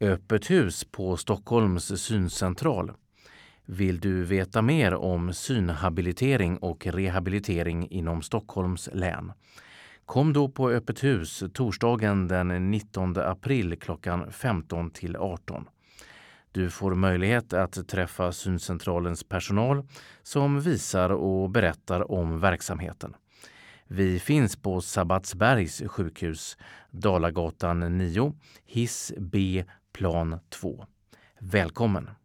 Öppet hus på Stockholms syncentral. Vill du veta mer om synhabilitering och rehabilitering inom Stockholms län? Kom då på öppet hus torsdagen den 19 april klockan 15 till 18. Du får möjlighet att träffa syncentralens personal som visar och berättar om verksamheten. Vi finns på Sabbatsbergs sjukhus, Dalagatan 9, hiss B, plan 2. Välkommen!